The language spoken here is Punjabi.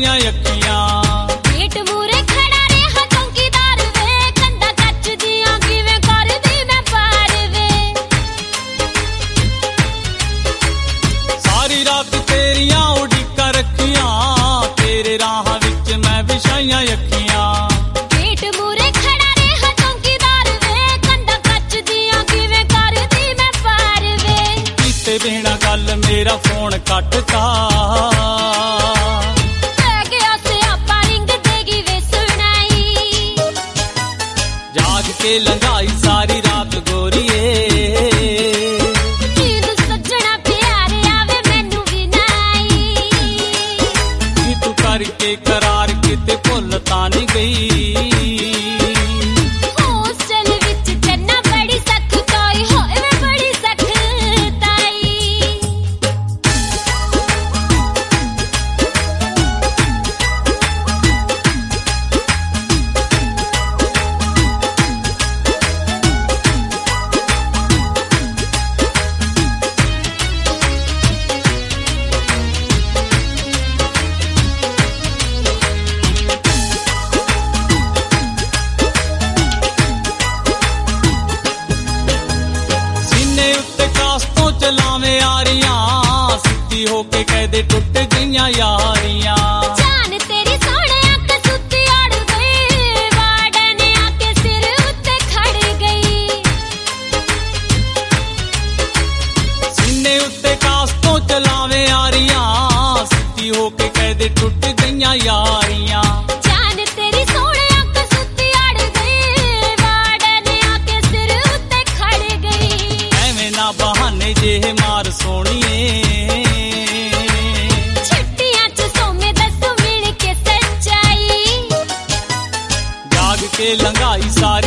ਗਈਆਂ ਅੱਖੀਆਂ। ਗੇਟ ਮੂਰੇ ਖੜਾ ਰਿਹਾ ਚੌਕੀਦਾਰ ਵੇ, ਕੰਧਾਂ ਕੱਚਦੀਆਂ ਕਿਵੇਂ ਕਰਦੀ ਮੈਂ ਪਾਰ ਵੇ। ਸਾਰੀ ਰਾਤ ਤੇਰੀਆਂ ਉਡੀਕਾਂ ਰੱਖੀਆਂ, ਤੇਰੇ ਰਾਹਾਂ ਵਿੱਚ ਮੈਂ ਵਿਛਾਈਆਂ ਅੱਖੀਆਂ। ਗੇਟ ਮੂਰੇ ਖੜਾ ਰਿਹਾ ਚੌਕੀਦਾਰ ਵੇ, ਕੰਧਾਂ ਕੱਚਦੀਆਂ ਕਿਵੇਂ ਕਰਦੀ ਮੈਂ ਪਾਰ ਵੇ। ਕੀਤੇ ਬਿਨਾਂ ਗੱਲ ਮੇਰਾ ਫੋਨ ਕੱਟਤਾ, ਪੈ ਗਿਆ ਸਿਆਪਾ ਰਿੰਗ ਦੇਗੀ ਵੇ ਸੁਣਾਈ। ਜਾਗ ਕੇ ਲੰਘਾਈ ਸਾਰੀ ਰਾਤ ਗੋਰੀਏ, ਨੀਂਦ ਸੱਜਣਾ ਪਿਆਰਿਆ ਵੇ ਮੈਨੂੰ ਵੀ ਨਾ ਆਈ। ਨੀ ਤੂੰ ਕਰਕੇ ਕਰਾਰ ਕਿਤੇ ਭੁੱਲ ਤਾਂ ਨਹੀਂ ਗਈ। ਹੋਸਟਲ ਵਿੱਚ ਚੰਨਾ ਬੜੀ ਸਖਤਾਈ ਹੋਏ ਵੇ ਬੜੀ ਸਖਤਾਈ। ਸੀਨੇ ਉੱਤੇ ਕਾਸ ਤੋਂ ਚਲਾਵੇਂ ਆਰੀਆਂ, ਸਿੱਧੀ ਹੋ ਕੇ ਕਹਦੇ ਟੁੱਟ ਗਈਆਂ ਯਾਰੀਆਂ। ਜਾਨ ਤੇਰੀ ਸੋਹਣਿਆ ਕਸੂਤੀ ਅੜ ਗਈ, ਵਾਰਡਨ ਆ ਕੇ ਸਿਰ ਉੱਤੇ ਖੜ ਗਈ। ਸੀਨੇ ਉੱਤੇ ਕਾਸ ਤੋਂ ਚਲਾਵੇਂ ਆਰੀਆਂ, ਸਿੱਧੀ ਹੋ ਕੇ ਕਹਦੇ ਟੁੱਟ ਗਈਆਂ ਯਾਰੀਆਂ। ਜਾਨ ਤੇਰੀ ਸੋਹਣਿਆ ਕਸੂਤੀ ਅੜ ਗਈ, ਵਾਰਡਨ ਆ ਕੇ ਸਿਰ ਉੱਤੇ ਖੜ ਗਈ। ਐਵੇਂ ਨਾ ਬਹਾਨੇ ਜਿਹੇ ਮਾਰ ਸੋਣੀਏ, ਛੁੱਟੀਆਂ ਚ ਸੋਮੇ ਦੱਸੋ ਮਿਲ ਕੇ ਸੱਚਾਈ। ਜਾਗ ਕੇ ਲੰਘਾਈ ਸਾਰੀ